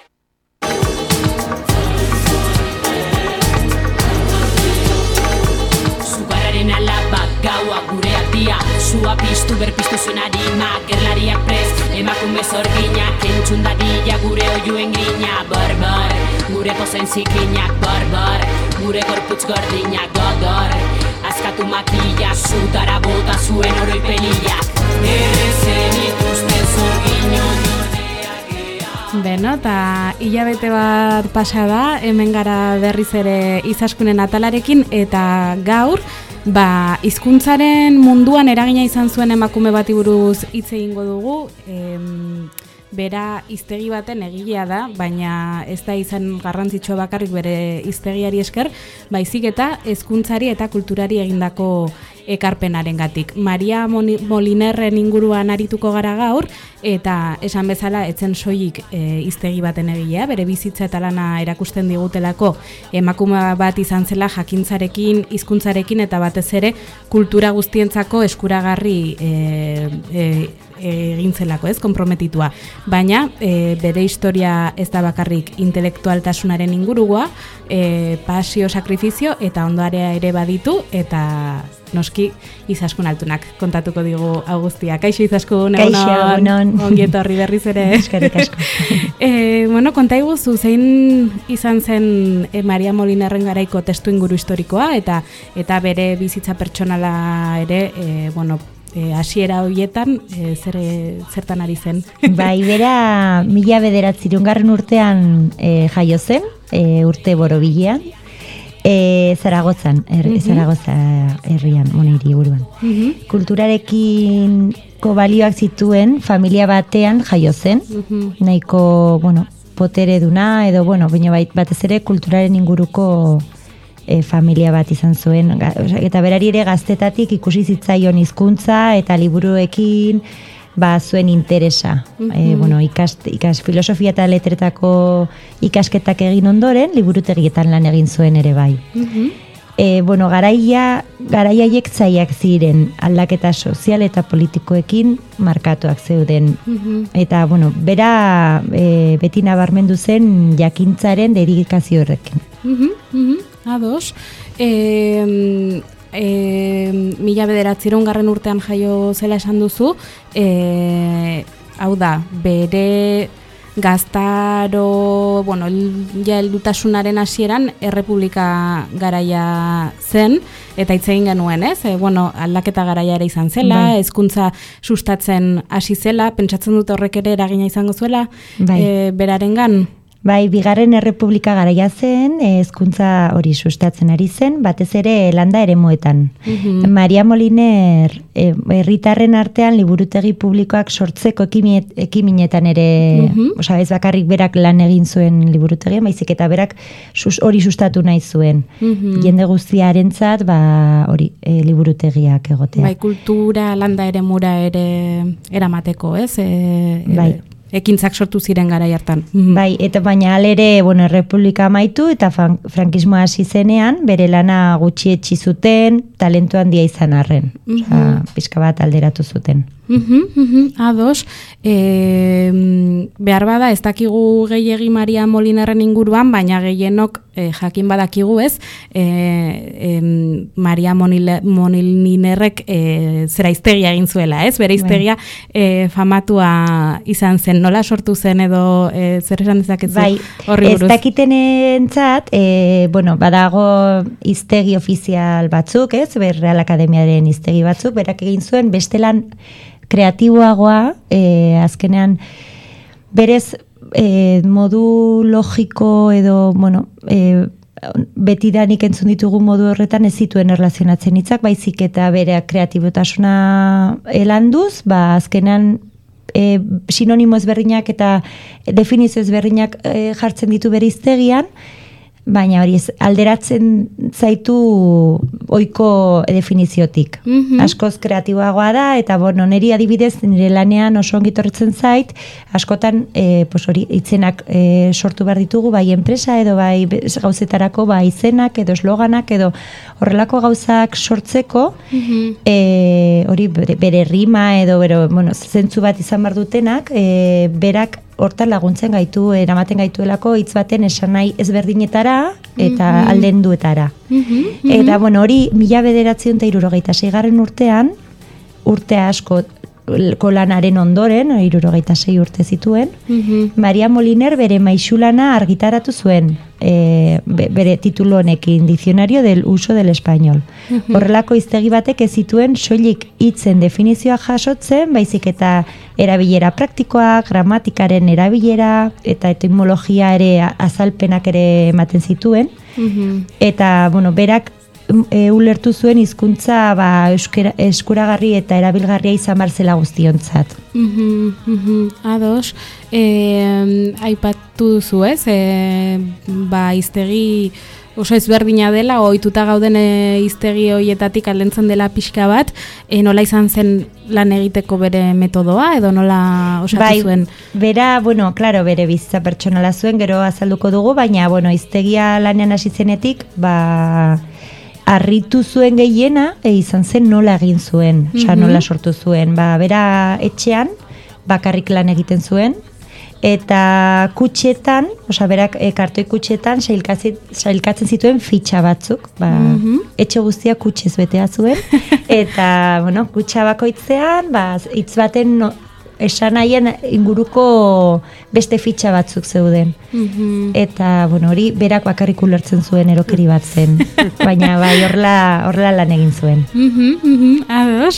Zugarraren alaba gaua gure atia, sua piztu berpiztu zuen arima, gerlariak prez, emakume zorginak entzundadia gure oiuen grina, barbar. Gure pozen zikinak, barbar. Gure gorputz gordinak, gogor. Azkatu makila, zutara bota zuen oroipeniak. Errezen ikusten zorginon ordeak ea. Beno, eta hilabete bat pasa da, hemen gara berriz ere Izaskunen atalarekin, eta gaur, ba, hizkuntzaren munduan eragina izan zuen emakume bati buruz hitz egingo dugu. Em, Bera hiztegi baten egilea da, baina ez da izan garrantzitsua bakarrik bere hiztegiari esker, baizik eta hezkuntzari eta kulturari egindako ekarpenarengatik. Maria Molinerren inguruan arituko gara gaur, eta esan bezala etzen soilik hiztegi baten egilea, bere bizitza eta lana erakusten digutelako emakume bat izan zela jakintzarekin, hizkuntzarekin eta batez ere kultura guztientzako eskuragarri e, e, egin zelako, ez, konprometitua. Baina e, bere historia ez da bakarrik intelektualtasunaren ingurua, e, pasio, sakrifizio eta ondoarea ere baditu, eta noski Izaskun Altunak kontatuko digu Augustia. Kaixo Izaskun, egunon, ongi etorri berriz ere. Eskerrik asko. e, bueno, konta iguzu, zein izan zen e, Maria Molinerren garaiko testu inguru historikoa, eta eta bere bizitza pertsonala ere, e, bueno, E, hasiera horietan e, zer, zertan ari zen? Bai, bera mila bederatzirungarren urtean e, jaio zen, e, urte borobilean, e, Zaragozan, er, uh-huh. Zaragoza herrian, moniri buruan. Uh-huh. Kulturarekin balioak zituen familia batean jaio zen, uh-huh. nahiko, bueno, potere duna, edo, bueno, baina batez ere kulturaren inguruko E, familia bat izan zuen, eta berari ere gaztetatik ikusi zitzaion hizkuntza eta liburuekin ba, zuen interesa. Mm-hmm. e, bueno, ikas, ikas filosofia eta letretako ikasketak egin ondoren, liburutegietan lan egin zuen ere bai. Mm-hmm. e, bueno, garaia, garaiaiek zaiak ziren aldaketa sozial eta politikoekin markatuak zeuden. Mm-hmm. Eta, bueno, bera e, beti nabarmendu zen jakintzaren dedikazio horrekin. Mhm, mhm. Ados, e, e, mila bederatziron garren urtean jaio zela esan duzu, e, hau da, bere gaztaro, bueno, ja heldutasunaren hasieran errepublika garaia zen, eta hitz egin genuen, ez? E, bueno, aldaketa garaia ere izan zela, hezkuntza sustatzen hasi zela, pentsatzen dut horrek ere eragina izango zuela, bai. e, berarengan? Bai, bigarren errepublika garaia zen, hezkuntza hori sustatzen ari zen, batez ere landa eremuetan. Mm-hmm. Maria Moliner herritarren artean liburutegi publikoak sortzeko ekimiet, ekiminetan ere, mm-hmm. osea, ez bakarrik berak lan egin zuen liburutegi, baizik eta berak sus, hori sustatu nahi zuen. Mm-hmm. Jende guztiarentzat, ba, hori, e, liburutegiak egotea. Bai, kultura, landa eremura ere eramateko, ez? E, bai. Ekintzak sortu ziren garai hartan. Bai, eta baina alere, bueno, errepublika amaitu eta frankismoa hasi zenean, bere lana gutxietsi zuten, talentu handia izan arren. Mm-hmm. Osa, pixka bat alderatu zuten. Mm-hmm, mm-hmm. Ados, e, behar bada ez dakigu gehiegi Maria Molinarren inguruan, baina gehienok e, jakin badakigu ez, e, e, Maria Molinerrek e, zera iztegia egin zuela, ez? Bere iztegia e, famatua izan zen, nola sortu zen edo e, zer esan dezakezu bai, horri buruz? Ez dakitenentzat, e, bueno, badago iztegi ofizial batzuk, ez? Ber Real Akademiaren iztegi batzuk, berak egin zuen bestelan kreatiboagoa, e, azkenean berez e, modu logiko edo, bueno, e, betidanik entzun ditugu modu horretan ez zituen erlazionatzen hitzak, baizik eta bere kreatibotasuna elanduz, ba azkenean e, sinonimo ezberdinak eta definizio ezberdinak e, jartzen ditu bere hiztegian, baina hori ez, alderatzen zaitu ohiko definiziotik. Mm-hmm. Askoz kreatiboagoa da, eta bueno, niri adibidez, nire lanean oso ongi torretzen zait, askotan e, pues hori, itzenak e, sortu behar ditugu, bai enpresa edo bai gauzetarako, bai izenak edo esloganak edo horrelako gauzak sortzeko, mm-hmm. e, hori bere, bere rima edo bero, bueno, zentzu bat izan behar dutenak, e, berak hortan laguntzen gaitu, eramaten gaituelako hitz baten esan nahi ezberdinetara eta mm-hmm. aldenduetara. Mm-hmm. Eta, bueno, hori mila bederatziehun eta hirurogeita seigarren urtean, urte asko kolanaren ondoren, hirurogeita sei urte zituen, mm-hmm. Maria Moliner bere maixulana argitaratu zuen, e, bere titulu honekin, Diccionario del uso del español. Mm-hmm. Horrelako hiztegi batek ez zituen soilik hitzen definizioa jasotzen, baizik eta erabilera praktikoa, gramatikaren erabilera eta etimologia ere azalpenak ere ematen zituen. Mm-hmm. Eta, bueno, berak E, ulertu zuen hizkuntza ba, euskera, eskuragarri eta erabilgarria izan barzela guztiontzat. Mm-hmm, mm-hmm. Ados, e, aipatu duzu ez, e, ba, hiztegi oso ezberdina dela, ohituta gauden e, hiztegi horietatik aldentzen dela pixka bat, e, nola izan zen lan egiteko bere metodoa, edo nola osatu bai, zuen? Bera, bueno, claro, bere bizitza pertsonala zuen, gero azalduko dugu, baina, bueno, hiztegia lanean hasi zenetik, ba... Arritu zuen gehiena, e, izan zen nola egin zuen, mm-hmm. osea nola sortu zuen. Ba, bera etxean, bakarrik lan egiten zuen, eta kutxetan, osea berak e, kartoi kutxetan sailkatzen, sailkatzen zituen fitxa batzuk, ba, mm-hmm. etxe guztia kutxez betea zuen, eta, bueno, kutxa bakoitzean, ba, hitz baten no, esan nahien inguruko beste fitxa batzuk zeuden. Mm-hmm. Eta, bueno, hori berak bakarrik ulertzen zuen erokeri bat zen. Baina, bai, horrela, horrela lan egin zuen. Mm-hmm, mm-hmm. Ados,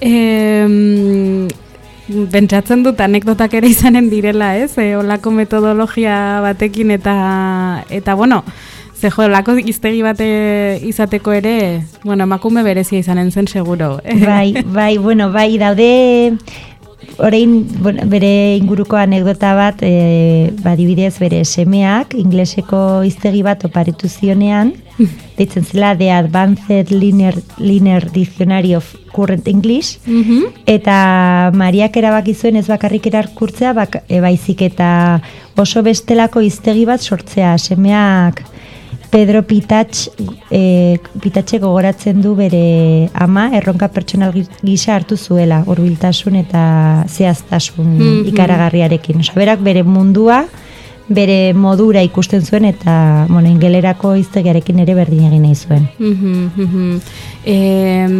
eh, pentsatzen dut anekdotak ere izanen direla, ez? E, olako metodologia batekin eta, eta bueno, ze jo, olako iztegi bate izateko ere, bueno, emakume berezia izanen zen seguro. Bai, bai, bueno, bai, daude... Orain, bueno, bere inguruko anekdota bat, e, badibidez bere semeak, ingleseko hiztegi bat oparitu zionean, deitzen zela The Advanced Linear, Linear Dictionary of Current English, mm-hmm. eta Mariak erabaki zuen ez bakarrik erakurtzea, bak, e, baizik eta oso bestelako hiztegi bat sortzea. Semeak Pedro Pitatx, e, Pitatxe gogoratzen du bere ama erronka pertsonal gisa hartu zuela, hurbiltasun eta zehaztasun mm-hmm. ikaragarriarekin. Osa, berak bere mundua, bere modura ikusten zuen eta bueno, ingelerako hiztegiarekin ere berdin egin nahi zuen. Mm-hmm, mm-hmm.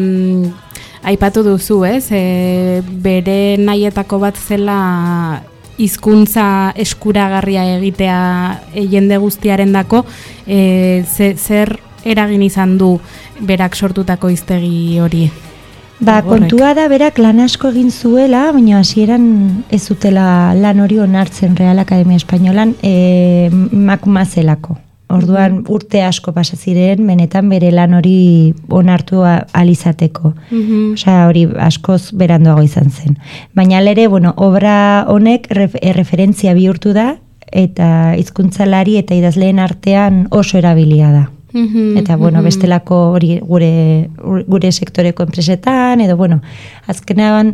E, aipatu duzu, ez? E, bere nahietako bat zela hizkuntza eskuragarria egitea e, jende guztiarendako, e, ze, zer eragin izan du berak sortutako hiztegi hori? Ba, kontua da berak lan asko egin zuela, baina hasieran ez zutela lan hori onartzen Real Academia Espainolan e, makumazelako. Orduan urte asko pasa ziren, benetan bere lan hori onartu alizateko. Mm-hmm. Osea, hori askoz beranduago izan zen. Baina ere, bueno, obra honek ref, referentzia bihurtu da, eta hizkuntzalari eta idazleen artean oso erabilia da. Mm-hmm. Eta, bueno, mm-hmm. bestelako hori gure, gure sektoreko enpresetan, edo, bueno, azkenean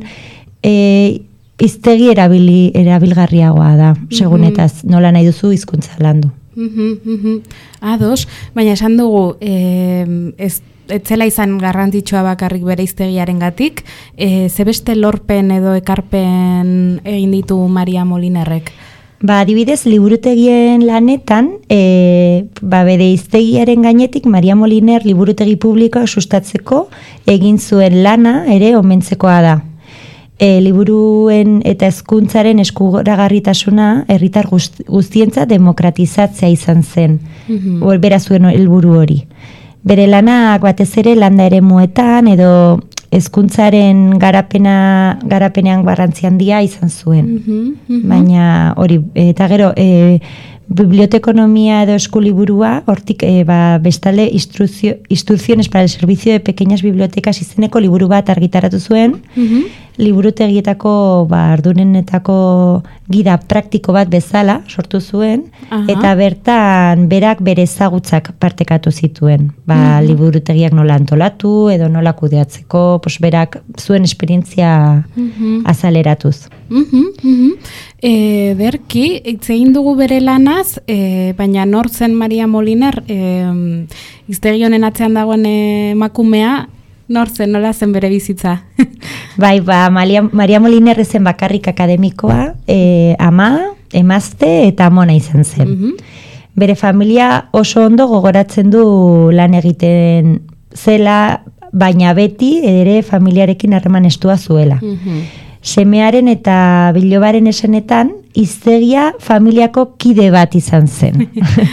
e, hiztegi erabili, erabilgarriagoa da, mm-hmm. segun eta nola nahi duzu hizkuntza landu. Uhum, uhum. Ados, baina esan dugu eh, ez etzela izan garrantzitsua bakarrik bere hiztegiaren gatik, eh, zebeste lorpen edo ekarpen egin ditu Maria Molinerrek? Ba, adibidez, liburutegien lanetan, e, ba, bere hiztegiaren gainetik Maria Moliner liburutegi publikoa sustatzeko egin zuen lana ere omentzekoa da. E, liburuen eta hezkuntzaren eskuragarritasuna herritar guztientza demokratizatzea izan zen. Mm-hmm. Bera zuen helburu hori. Bere lanak batez ere landa eremuetan edo hezkuntzaren garapena garapenean garrantzi handia izan zuen. Mm-hmm. Mm-hmm. Baina hori eta gero e, bibliotekonomia edo eskuliburua, hortik e, ba, bestalde instruzio, instrucciones para el servicio de pequeñas bibliotecas izeneko liburu bat argitaratu zuen. Mm-hmm. Liburutegietako ba, ardunenetako gida praktiko bat bezala sortu zuen. Aha. Eta bertan berak bere ezagutzak partekatu zituen. Ba, mm-hmm. liburutegiak nola antolatu edo nola kudeatzeko, pos, berak zuen esperientzia mm-hmm. azaleratuz. Mm-hmm. Mm-hmm. E, derki, itzein dugu bere lanaz, e, baina nor zen Maria Moliner, e, hiztegi honen atzean dagoen emakumea, nor zen, nola zen bere bizitza? Bai, ba, Maria, Maria Moliner zen bakarrik akademikoa, e, ama, emazte eta amona izan zen. Mm-hmm. Bere familia oso ondo gogoratzen du lan egiten zela, baina beti ere familiarekin harreman estua zuela. Mm-hmm. Semearen eta bilobaren esanetan, hiztegia familiako kide bat izan zen.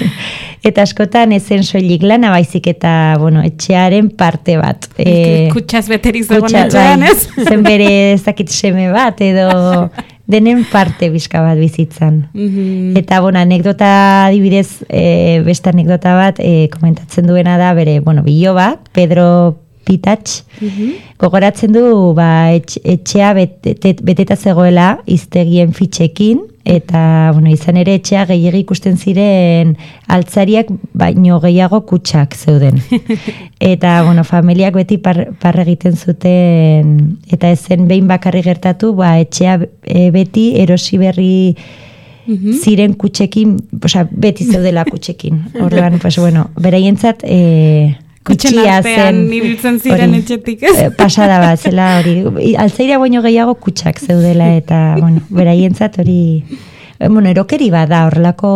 Eta askotan ezen soilik lana baizik eta, bueno, etxearen parte bat. E, kutsaz beteriz dagoen etxean, ez? Zen bere ezakit seme bat, edo denen parte bizka bat bizitzan. Mm-hmm. Eta, bueno, anekdota adibidez, e, beste anekdota bat, e, komentatzen duena da, bere, bueno, bilobak, Pedro Pitatx, mm-hmm. gogoratzen du ba, etx, etxea bet, bet, beteta zegoela hiztegien fitxekin, eta bueno, izan ere etxea gehiagi ikusten ziren altzariak baino gehiago kutsak zeuden. Eta bueno, familiak beti par, parre egiten zuten, eta ezen behin bakarri gertatu, ba, etxea e, beti erosi berri mm-hmm. ziren kutsekin, osea, beti zeudela kutsekin. Orduan, pues bueno, beraientzat eh kutxen artean ibiltzen ziren etxetik, ez? Pasada bat, zela hori. Altzaira baino gehiago kutsak zeudela, eta, bueno, beraientzat hori, bueno, erokeri bada, horrelako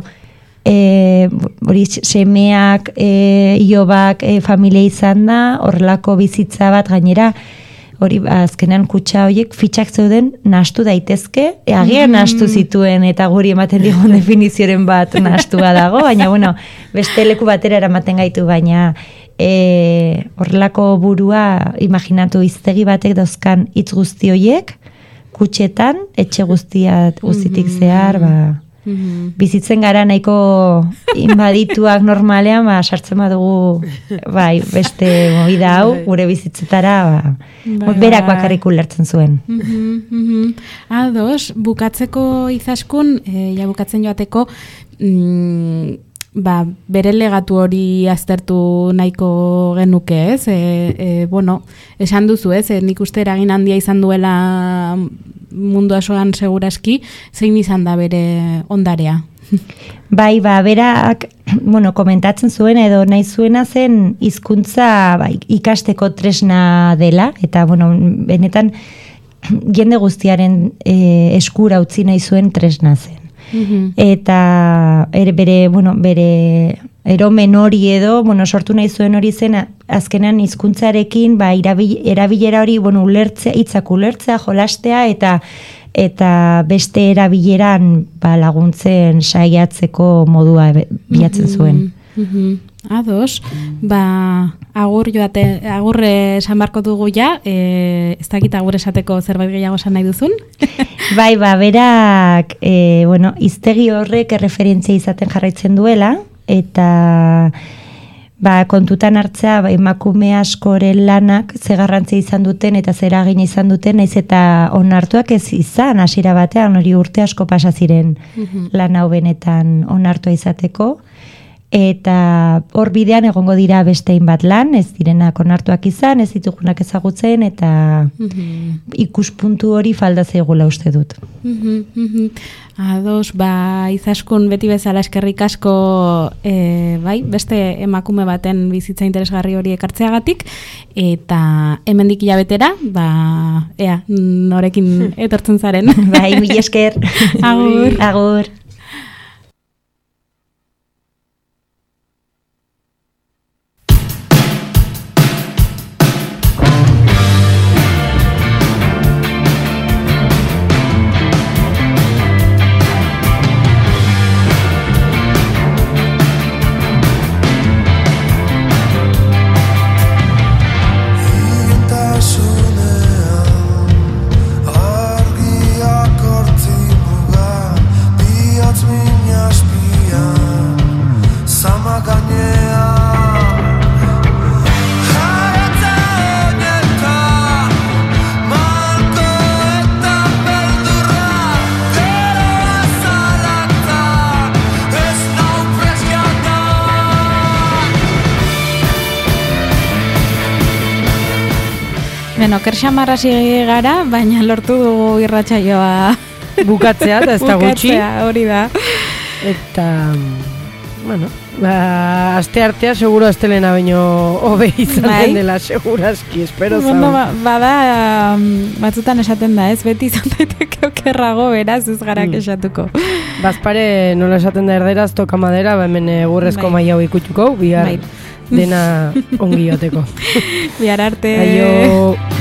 e, hori semeak, e, iobak, e, familia izan da, horrelako bizitza bat gainera, hori azkenan kutsa horiek fitxak zeuden nahastu daitezke, agian nahastu zituen eta guri ematen digun definizioren bat nahastua dago, baina bueno, beste leku batera eramaten gaitu, baina e, horrelako burua imaginatu hiztegi batek dauzkan hitz guzti horiek, kutxetan, etxe guztia guztitik zehar, ba, mm-hmm. bizitzen gara nahiko inbadituak normalean, ba, sartzen badugu bai, beste movida hau, gure bizitzetara, ba, bai, berak bakarrik ulertzen zuen. Mm-hmm, mm-hmm. Ados, bukatzeko izaskun, e, ja bukatzen joateko, mm, ba, bere legatu hori aztertu nahiko genuke, ez? E, e, bueno, esan duzu, ez? E, nik uste eragin handia izan duela mundu asoan seguraski, zein izan da bere ondarea? Bai, ba, berak, bueno, komentatzen zuen edo nahi zuena zen hizkuntza ba, ikasteko tresna dela, eta, bueno, benetan jende guztiaren e, eskura utzi nahi zuen tresna zen. Mm-hmm. Eta er, bere, bueno, bere eromen hori edo, bueno, sortu nahi zuen hori zen, azkenan hizkuntzarekin ba, erabil, erabilera hori, bueno, ulertzea, hitzak ulertzea, jolastea, eta eta beste erabileran ba, laguntzen saiatzeko modua be- bilatzen zuen. Mhm. Ados, ba, agur joate, agur esan barko dugu ja, e, ez dakit agur esateko zerbait gehiago esan nahi duzun? Bai, ba, berak, e, bueno, hiztegi horrek erreferentzia izaten jarraitzen duela, eta ba, kontutan hartzea ba, emakume askoren lanak ze garrantzia izan duten eta zer eragina izan duten, naiz eta onartuak ez izan hasiera batean, hori urte asko pasa ziren Mhm. lan hau benetan onartua izateko. Eta hor bidean egongo dira beste hainbat lan, ez direnak onartuak izan, ez ditugunak ezagutzen, eta Mhm. ikuspuntu hori falda zaigula uste dut. Mhm, mhm. Ados, ba, Izaskun beti bezala eskerrik asko e, bai, beste emakume baten bizitza interesgarri hori ekartzeagatik, eta hemendik hilabetera, ba, ea, norekin etortzen zaren. Bai, mila esker. Agur. Agur. Beno, kerxamarrasi gara, baina lortu dugu irratsaioa bukatzea, eta ez da gutxi. Bukatzea, hori da. Eta, bueno, ba, aste artea seguro astelena baino hobe izan Bai. dela, seguraski, espero zan. Bueno, ba, bada, um, batzutan esaten da, ez? Beti izan daiteke okerrago, beraz, ez gara Mm. kexatuko. Bazpare, nola esaten da erderaz, toka madera, ba hemen egurrezko Bai. maila hau ikutuko, bihar Bai. dena ongi joteko. Bihar arte. Aio.